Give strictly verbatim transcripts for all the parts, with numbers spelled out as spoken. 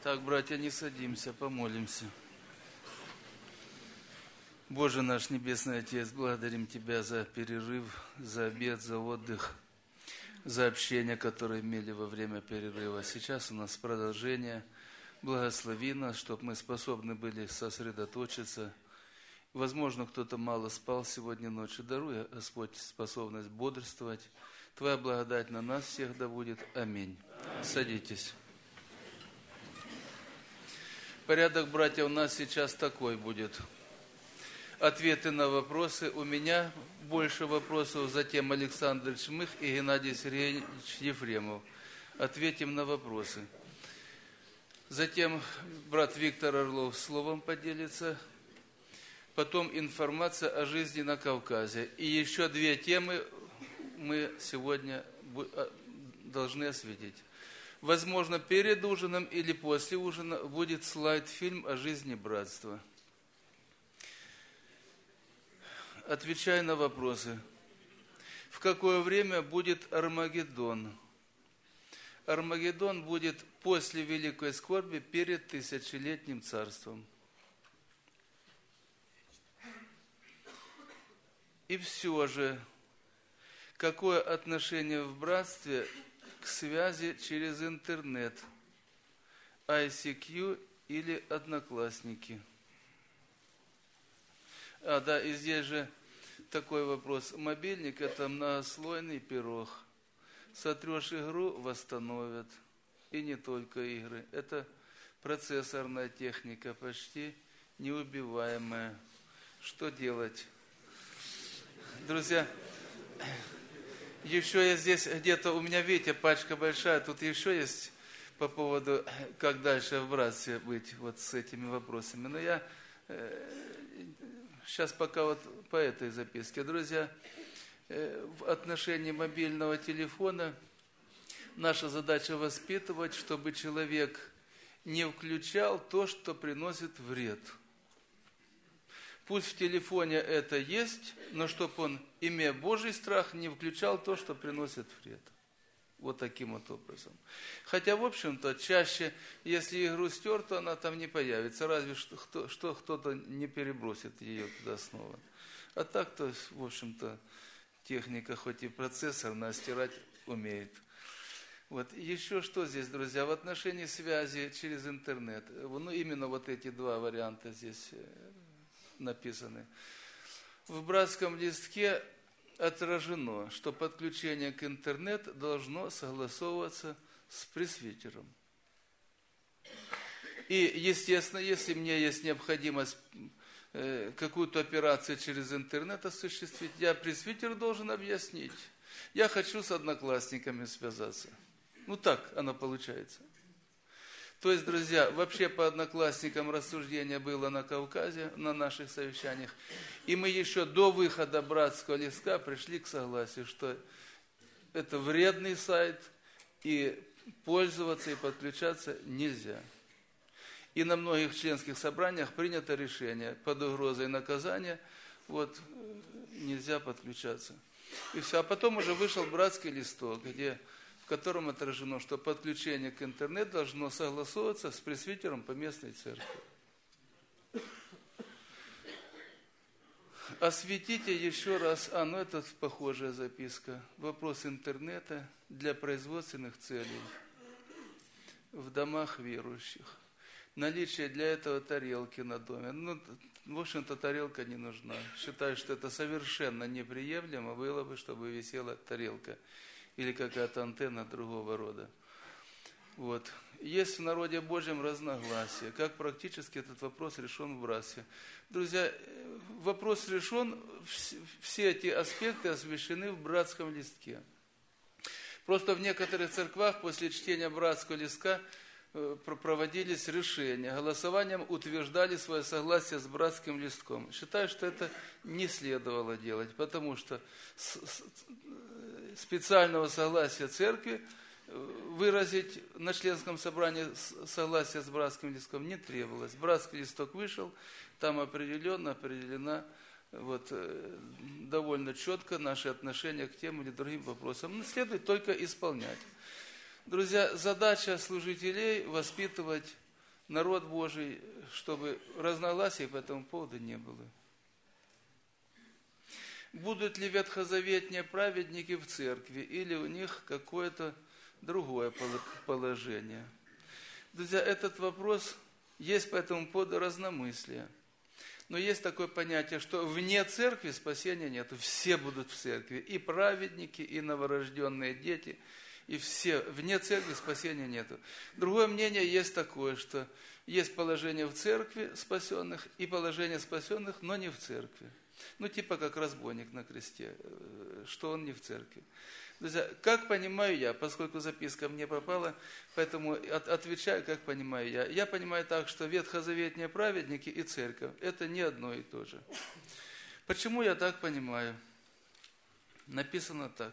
Так, братья, не садимся, помолимся. Боже наш Небесный Отец, благодарим Тебя за перерыв, за обед, за отдых, за общение, которое имели во время перерыва. Сейчас у нас продолжение. Благослови нас, чтобы мы способны были сосредоточиться. Возможно, кто-то мало спал сегодня ночью. Даруй, Господь, способность бодрствовать. Твоя благодать на нас всех да будет. Аминь. Садитесь. Порядок, братья, у нас сейчас такой будет. Ответы на вопросы. У меня больше вопросов, затем Александр Чмых и Геннадий Сергеевич Ефремов. Ответим на вопросы. Затем брат Виктор Орлов словом поделится. Потом информация о жизни на Кавказе. И еще две темы мы сегодня должны осветить. Возможно, перед ужином или после ужина будет слайд-фильм о жизни братства. Отвечая на вопросы. В какое время будет Армагеддон? Армагеддон будет после Великой Скорби, перед тысячелетним царством. И все же, какое отношение в братстве к связи через интернет, ай си кью или Одноклассники? А, да, и здесь же такой вопрос. Мобильник – это многослойный пирог. Сотрешь игру – восстановят. И не только игры. Это процессорная техника, почти неубиваемая. Что делать? Друзья, еще я здесь где-то, у меня, видите, пачка большая, тут еще есть по поводу, как дальше в братстве быть вот с этими вопросами. Но я э, сейчас пока вот по этой записке. Друзья, э, в отношении мобильного телефона наша задача воспитывать, чтобы человек не включал то, что приносит вред. Пусть в телефоне это есть, но чтобы он, имея Божий страх, не включал то, что приносит вред. Вот таким вот образом. Хотя, в общем-то, чаще, если игру стер, то она там не появится. Разве что, кто, что кто-то не перебросит ее туда снова. А так-то, в общем-то, техника, хоть и процессорная, стирать умеет. Вот. Еще что здесь, друзья, в отношении связи через интернет. Ну, именно вот эти два варианта здесь написаны. В братском листке отражено, что подключение к интернету должно согласовываться с пресвитером. И, естественно, если мне есть необходимость э, какую-то операцию через интернет осуществить, я пресвитер должен объяснить. Я хочу с одноклассниками связаться. Ну так оно получается. То есть, друзья, вообще по одноклассникам рассуждение было на Кавказе, на наших совещаниях. И мы еще до выхода братского листка пришли к согласию, что это вредный сайт, и пользоваться и подключаться нельзя. И на многих членских собраниях принято решение под угрозой наказания, вот, нельзя подключаться. И все. А потом уже вышел братский листок, где... в котором отражено, что подключение к интернету должно согласовываться с пресвитером по местной церкви. Осветите еще раз, а ну это похожая записка, вопрос интернета для производственных целей в домах верующих. Наличие для этого тарелки на доме. Ну, в общем-то, тарелка не нужна. Считаю, что это совершенно неприемлемо было бы, чтобы висела тарелка или какая-то антенна другого рода. Вот. Есть в народе Божьем разногласия. Как практически этот вопрос решен в братстве? Друзья, вопрос решен, все эти аспекты освещены в братском листке. Просто в некоторых церквах после чтения братского листка проводились решения. Голосованием утверждали свое согласие с братским листком. Считаю, что это не следовало делать, потому что специального согласия церкви выразить на членском собрании согласие с братским листком не требовалось. Братский листок вышел, там определенно определена вот, довольно четко наши отношения к тем или другим вопросам. Но следует только исполнять. Друзья, задача служителей воспитывать народ Божий, чтобы разногласий по этому поводу не было. Будут ли ветхозаветные праведники в церкви, или у них какое-то другое положение? Друзья, этот вопрос, есть по этому поводу разномыслие. Но есть такое понятие, что вне церкви спасения нет. Все будут в церкви. И праведники, и новорожденные дети. И все. Вне церкви спасения нет. Другое мнение есть такое, что есть положение в церкви спасенных и положение спасенных, но не в церкви. Ну, типа как разбойник на кресте, что он не в церкви. Друзья, как понимаю я, поскольку записка мне попала, поэтому от, отвечаю, как понимаю я. Я понимаю так, что ветхозаветные праведники и церковь – это не одно и то же. Почему я так понимаю? Написано так.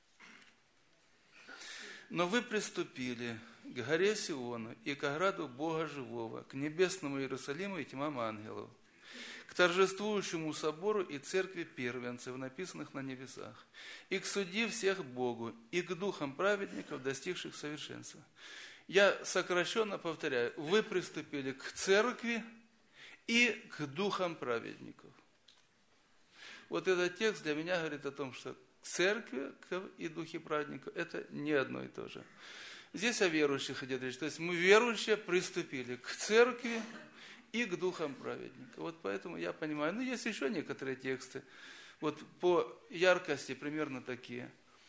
«Но вы приступили к горе Сиону и к ограду Бога Живого, к небесному Иерусалиму и тьмам ангелов, к торжествующему собору и церкви первенцев, написанных на небесах, и к судьи всех Богу, и к духам праведников, достигших совершенства». Я сокращенно повторяю, вы приступили к церкви и к духам праведников. Вот этот текст для меня говорит о том, что церкви и духи праведников – это не одно и то же. Здесь о верующих идет речь. То есть мы, верующие, приступили к церкви и к духам праведника. Вот поэтому я понимаю. Ну, есть еще некоторые тексты, вот по яркости примерно такие,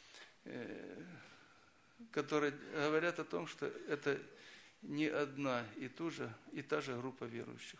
которые говорят о том, что это не одна и ту же, и та же группа верующих.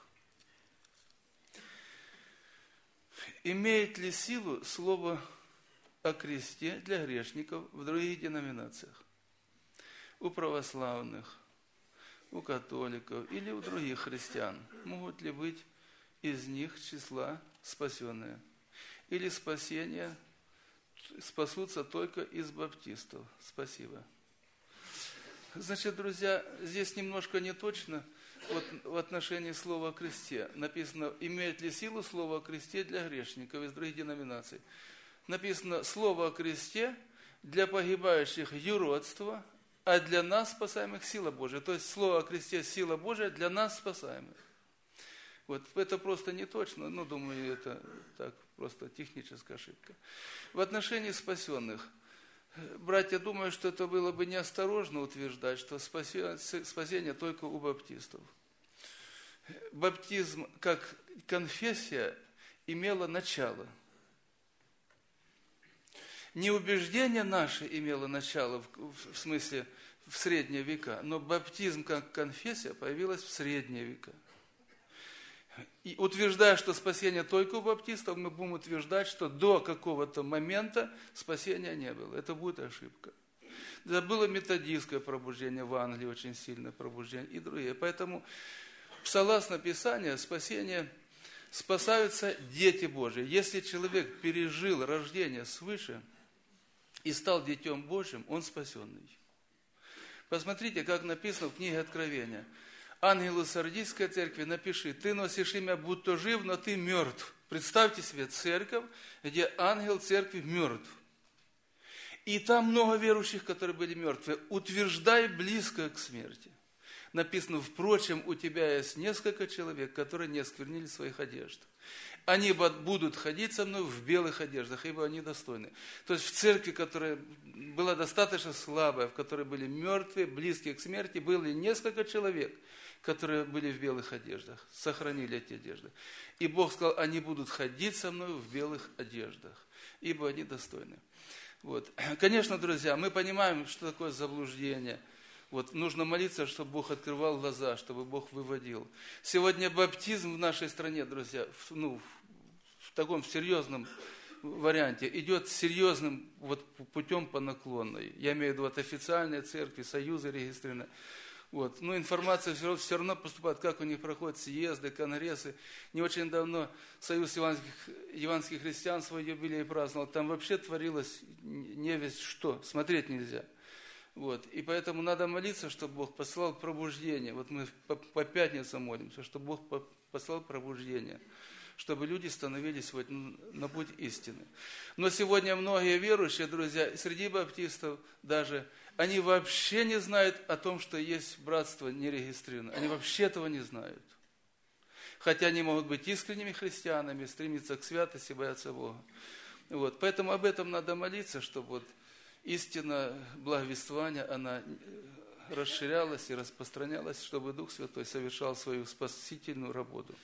Имеет ли силу слово о кресте для грешников в других деноминациях? У православных, у католиков или у других христиан? Могут ли быть из них числа спасенные? Или спасение спасутся только из баптистов? Спасибо. Значит, друзья, здесь немножко не точно вот в отношении слова о кресте. Написано, имеет ли силу слово о кресте для грешников из других деноминаций? Написано, слово о кресте для погибающих юродство, а для нас спасаемых сила Божия. То есть слово о кресте сила Божия для нас спасаемых. Вот это просто не точно, ну, думаю, это так, просто техническая ошибка. В отношении спасенных, братья, думаю, что это было бы неосторожно утверждать, что спасение только у баптистов. Баптизм как конфессия имела начало. Не убеждение наше имело начало, в, в смысле, в средние века, но баптизм как конфессия появилась в средние века. И утверждая, что спасение только у баптистов, мы будем утверждать, что до какого-то момента спасения не было. Это будет ошибка. Да, было методистское пробуждение в Англии, очень сильное пробуждение, и другие. Поэтому, согласно Писанию, спасение спасаются дети Божии. Если человек пережил рождение свыше и стал детем Божьим, он спасенный. Посмотрите, как написано в книге Откровения. Ангелу Сардийской церкви напиши, ты носишь имя, будто жив, но ты мертв. Представьте себе церковь, где ангел церкви мертв. И там много верующих, которые были мертвы. Утверждай близко к смерти. Написано, впрочем, у тебя есть несколько человек, которые не осквернили своих одежд. Они будут ходить со мной в белых одеждах, ибо они достойны. То есть в церкви, которая была достаточно слабая, в которой были мертвые, близкие к смерти, было несколько человек, которые были в белых одеждах, сохранили эти одежды. И Бог сказал, они будут ходить со мной в белых одеждах, ибо они достойны. Вот. Конечно, друзья, мы понимаем, что такое заблуждение. Вот, нужно молиться, чтобы Бог открывал глаза, чтобы Бог выводил. Сегодня баптизм в нашей стране, друзья, в, ну, в таком серьезном варианте идет серьезным вот, путем по наклонной. Я имею в виду от официальной церкви, союзы регистрированные. Вот. Но информация все, все равно поступает, как у них проходят съезды, конгрессы. Не очень давно Союз евангельских, евангельских христиан свой юбилей праздновал. Там вообще творилось невесть что, смотреть нельзя. Вот. И поэтому надо молиться, чтобы Бог послал пробуждение. Вот мы по, по пятницам молимся, чтобы Бог по, послал пробуждение чтобы люди становились вот на путь истины. Но сегодня многие верующие, друзья, среди баптистов даже, они вообще не знают о том, что есть братство нерегистрированное. Они вообще этого не знают. Хотя они могут быть искренними христианами, стремиться к святости, бояться Бога. Вот. Поэтому об этом надо молиться, чтобы вот истина благовествования, она расширялась и распространялась, чтобы Дух Святой совершал свою спасительную работу.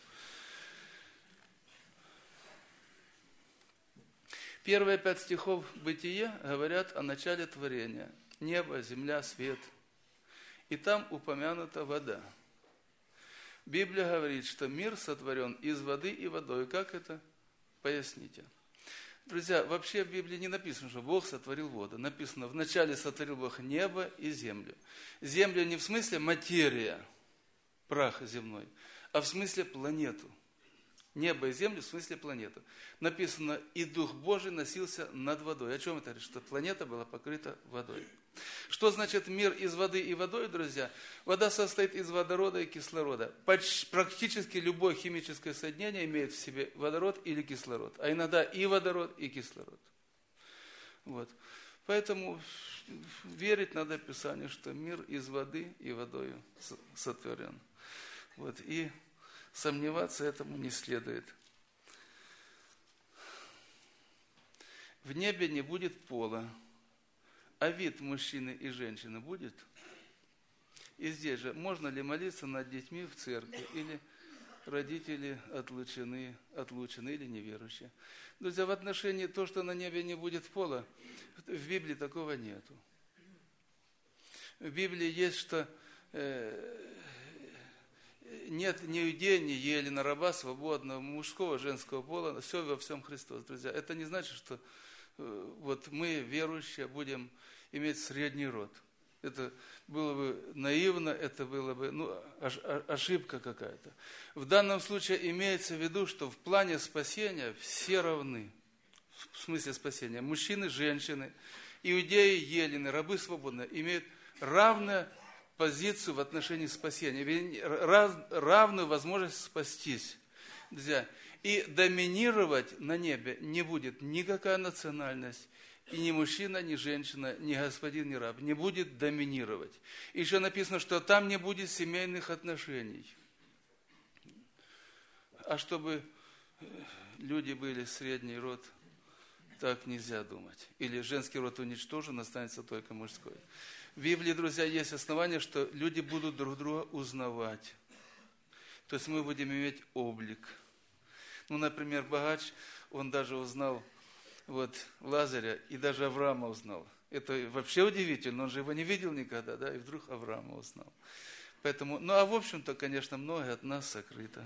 Первые пять стихов Бытия говорят о начале творения. Небо, земля, свет. И там упомянута вода. Библия говорит, что мир сотворен из воды и водой. Как это? Поясните. Друзья, вообще в Библии не написано, что Бог сотворил воду. Написано, вначале сотворил Бог небо и землю. Землю не в смысле материя, прах земной, а в смысле планету. Небо и землю в смысле планету. Написано, и Дух Божий носился над водой. О чем это говорит? Что планета была покрыта водой. Что значит мир из воды и водой, друзья? Вода состоит из водорода и кислорода. Практически любое химическое соединение имеет в себе водород или кислород. А иногда и водород, и кислород. Вот. Поэтому верить надо Писанию, что мир из воды и водою сотворен. Вот. И сомневаться этому не следует. В небе не будет пола, а вид мужчины и женщины будет? И здесь же, можно ли молиться над детьми в церкви, или родители отлучены, отлучены или неверующие? Друзья, в отношении того, что на небе не будет пола, в Библии такого нету. В Библии есть, что э, нет ни иудея, ни елена, раба, свободного, мужского, женского пола, все во всем Христос. Друзья, это не значит, что э, вот мы, верующие, будем иметь средний род. Это было бы наивно, это было бы ну, ошибка какая-то. В данном случае имеется в виду, что в плане спасения все равны. В смысле спасения. Мужчины, женщины, иудеи, елены, рабы свободные имеют равную позицию в отношении спасения, равную возможность спастись. Друзья, и доминировать на небе не будет никакая национальность, и ни мужчина, ни женщина, ни господин, ни раб не будет доминировать. Еще написано, что там не будет семейных отношений. А чтобы люди были средний род, так нельзя думать. Или женский род уничтожен, останется только мужской. В Библии, друзья, есть основания, что люди будут друг друга узнавать. То есть мы будем иметь облик. Ну, например, богач, он даже узнал вот, Лазаря, и даже Авраама узнал. Это вообще удивительно, он же его не видел никогда, да, и вдруг Авраама узнал. Поэтому, ну, а в общем-то, конечно, многое от нас сокрыто.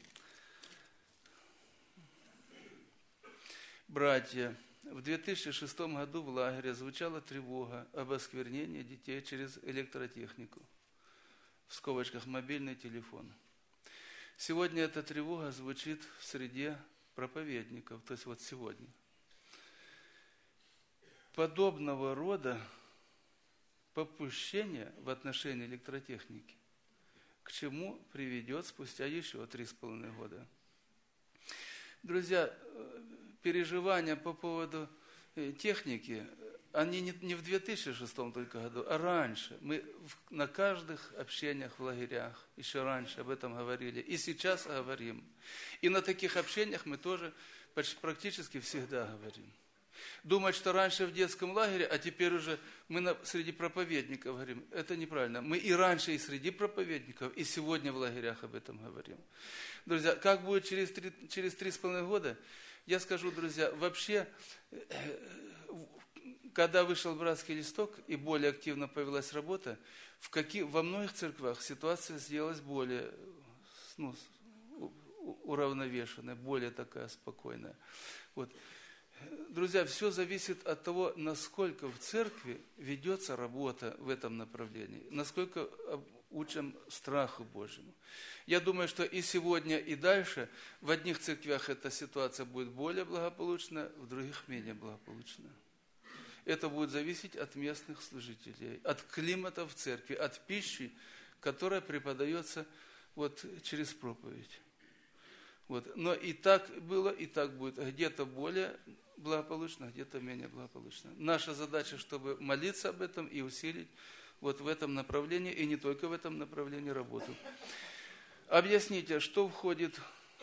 Братья, в две тысячи шестом году в лагере звучала тревога об осквернении детей через электротехнику. В скобочках мобильный телефон. Сегодня эта тревога звучит в среде проповедников, то есть вот сегодня. Подобного рода попущение в отношении электротехники к чему приведет спустя еще три с половиной года. Друзья, переживания по поводу техники, они не в две тысячи шестом только году, а раньше. Мы на каждых общениях в лагерях еще раньше об этом говорили. И сейчас говорим. И на таких общениях мы тоже практически всегда говорим. Думать, что раньше в детском лагере, а теперь уже мы на, среди проповедников говорим, это неправильно. Мы и раньше и среди проповедников, и сегодня в лагерях об этом говорим. Друзья, как будет через три, через три с половиной года, я скажу, друзья, вообще, когда вышел братский листок и более активно появилась работа, в каких, во многих церквях ситуация сделалась более ну, уравновешенная, более такая спокойная. Вот. Друзья, все зависит от того, насколько в церкви ведется работа в этом направлении, насколько учим страху Божьему. Я думаю, что и сегодня, и дальше в одних церквях эта ситуация будет более благополучна, в других менее благополучна. Это будет зависеть от местных служителей, от климата в церкви, от пищи, которая преподается вот через проповедь. Вот. Но и так было, и так будет. Где-то более благополучно, где-то менее благополучно. Наша задача, чтобы молиться об этом и усилить вот в этом направлении, и не только в этом направлении работу. Объясните, что входит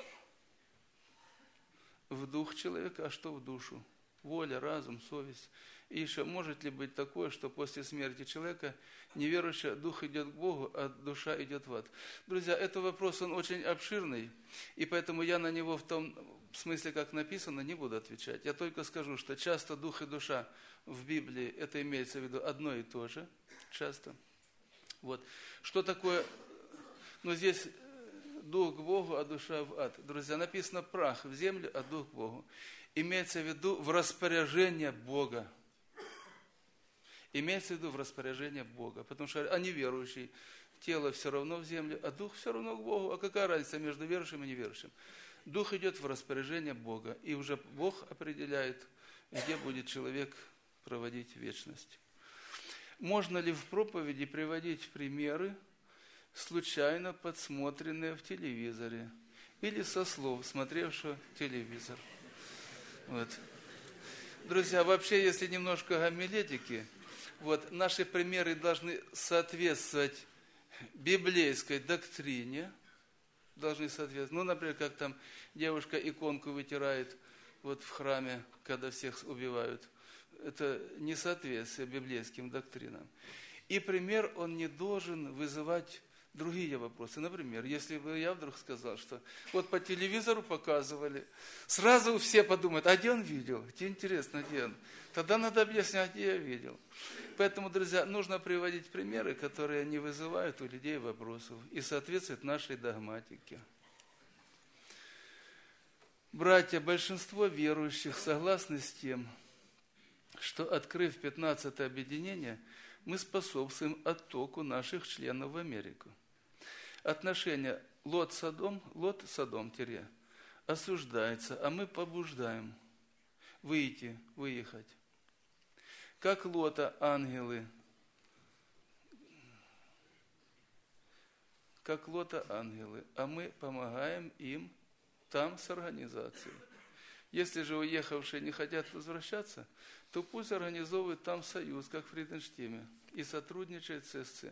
в дух человека, а что в душу? Воля, разум, совесть. И еще может ли быть такое, что после смерти человека неверующий дух идет к Богу, а душа идет в ад? Друзья, это вопрос, он очень обширный, и поэтому я на него в том смысле, как написано, не буду отвечать. Я только скажу, что часто дух и душа в Библии, это имеется в виду одно и то же, часто. Вот. Что такое, ну здесь дух к Богу, а душа в ад. Друзья, написано прах в землю, а дух к Богу. Имеется в виду в распоряжение Бога. Имеется в виду в распоряжение Бога. Потому что они верующие. Тело все равно в землю, а дух все равно к Богу. А какая разница между верующим и неверующим? Дух идет в распоряжение Бога. И уже Бог определяет, где будет человек проводить вечность. Можно ли в проповеди приводить примеры, случайно подсмотренные в телевизоре? Или со слов смотревшего телевизор? Вот. Друзья, вообще, если немножко гомилетики, вот, наши примеры должны соответствовать библейской доктрине, должны соответствовать. Ну, например, как там девушка иконку вытирает вот в храме, когда всех убивают. Это несоответствие библейским доктринам. И пример, он не должен вызывать другие вопросы. Например, если бы я вдруг сказал, что вот по телевизору показывали, сразу все подумают, а где он видел? Где интересно, где он? Тогда надо объяснять, где я видел. Поэтому, друзья, нужно приводить примеры, которые не вызывают у людей вопросов и соответствуют нашей догматике. Братья, большинство верующих согласны с тем, что, открыв пятнадцатое объединение, мы способствуем оттоку наших членов в Америку. Отношение Лот-Содом, Лот-Содом- осуждается, а мы побуждаем выйти, выехать. Как Лота ангелы, как Лота ангелы, а мы помогаем им там с организацией. Если же уехавшие не хотят возвращаться, то пусть организовывают там союз, как в Фриденштейме, и сотрудничают с СЦ.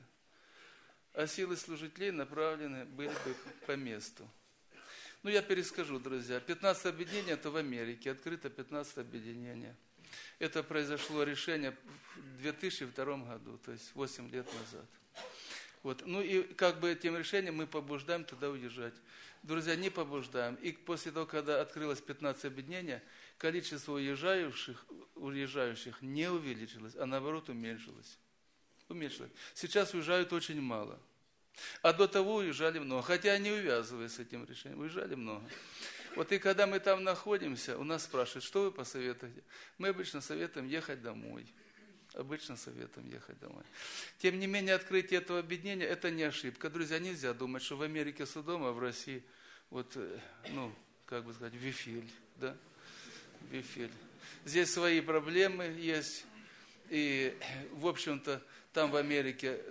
А силы служителей направлены были бы по месту. Ну, я перескажу, друзья. пятнадцатое объединение – это в Америке, открыто пятнадцатое объединение. Это произошло решение в две тысячи втором году, то есть восемь лет назад. Вот. Ну и как бы этим решением мы побуждаем туда уезжать. Друзья, не побуждаем. И после того, когда открылось пятнадцатое объединение, количество уезжающих, уезжающих не увеличилось, а наоборот уменьшилось. уменьшилось. Сейчас уезжают очень мало. А до того уезжали много. Хотя не увязываясь с этим решением, уезжали много. Вот и когда мы там находимся, у нас спрашивают, что вы посоветуете? Мы обычно советуем ехать домой. Обычно советуем ехать домой. Тем не менее, открытие этого объединения – это не ошибка. Друзья, нельзя думать, что в Америке Содом, а в России, вот, ну, как бы сказать, Вифиль, да? Вифиль. Здесь свои проблемы есть. И, в общем-то, там в Америке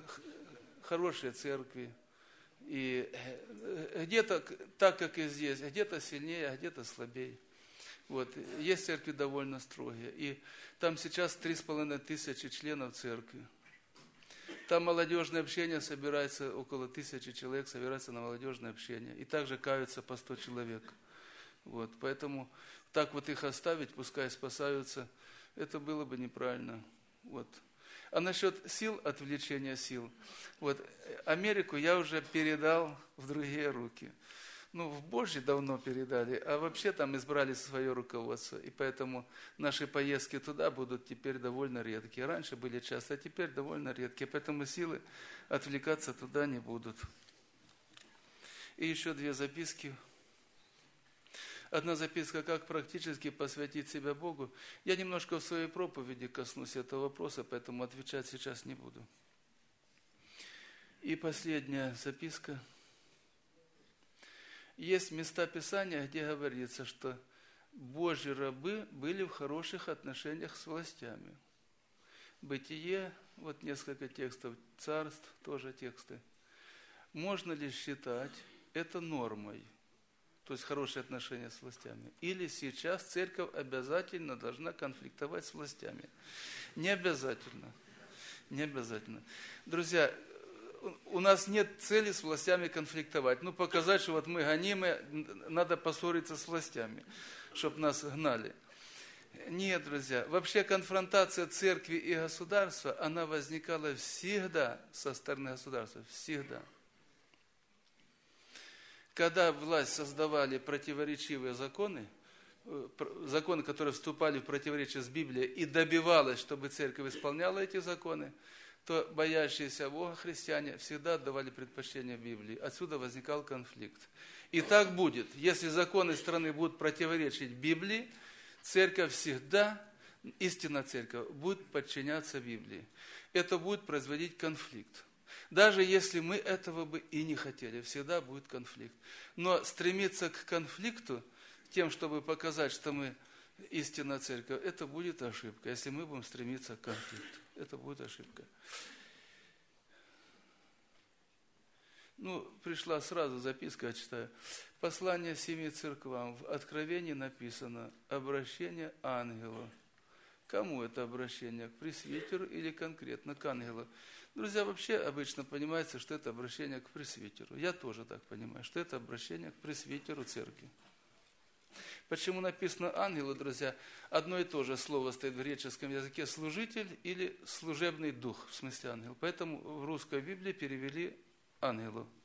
хорошие церкви. И где-то так, как и здесь, где-то сильнее, а где-то слабее. Вот. Есть церкви довольно строгие. И там сейчас три с половиной тысячи членов церкви. Там молодежное общение собирается, около тысячи человек собирается на молодежное общение. И также каются по сто человек. Вот. Поэтому так вот их оставить, пускай спасаются, это было бы неправильно. Вот. А насчет сил, отвлечения сил, вот, Америку я уже передал в другие руки. Ну, в Божьи давно передали, а вообще там избрали свое руководство. И поэтому наши поездки туда будут теперь довольно редкие. Раньше были часто, а теперь довольно редкие. Поэтому силы отвлекаться туда не будут. И еще две записки. Одна записка, как практически посвятить себя Богу. Я немножко в своей проповеди коснусь этого вопроса, поэтому отвечать сейчас не буду. И последняя записка. Есть места Писания, где говорится, что Божьи рабы были в хороших отношениях с властями. Бытие, вот несколько текстов, Царств, тоже тексты. Можно ли считать это нормой? то есть хорошие отношения с властями, или сейчас церковь обязательно должна конфликтовать с властями. Не обязательно. Не обязательно. Друзья, у нас нет цели с властями конфликтовать. Ну, показать, что вот мы гонимы, надо поссориться с властями, чтобы нас гнали. Нет, друзья, вообще конфронтация церкви и государства, она возникала всегда со стороны государства, всегда. Когда власть создавали противоречивые законы, законы, которые вступали в противоречие с Библией, и добивалась, чтобы церковь исполняла эти законы, то боящиеся Бога христиане всегда отдавали предпочтение Библии. Отсюда возникал конфликт. И так будет. Если законы страны будут противоречить Библии, церковь всегда, истинная церковь, будет подчиняться Библии. Это будет производить конфликт. Даже если мы этого бы и не хотели, всегда будет конфликт. Но стремиться к конфликту, тем, чтобы показать, что мы истинная церковь, это будет ошибка. Если мы будем стремиться к конфликту, это будет ошибка. Ну, пришла сразу записка, я читаю. Послание семи церквам. В Откровении написано обращение ангела. Кому это обращение? К пресвитеру или конкретно к ангелу? Друзья, вообще обычно понимается, что это обращение к пресвитеру. Я тоже так понимаю, что это обращение к пресвитеру церкви. Почему написано ангелу, друзья? Одно и то же слово стоит в греческом языке служитель или служебный дух, в смысле ангел. Поэтому в русской Библии перевели ангелу.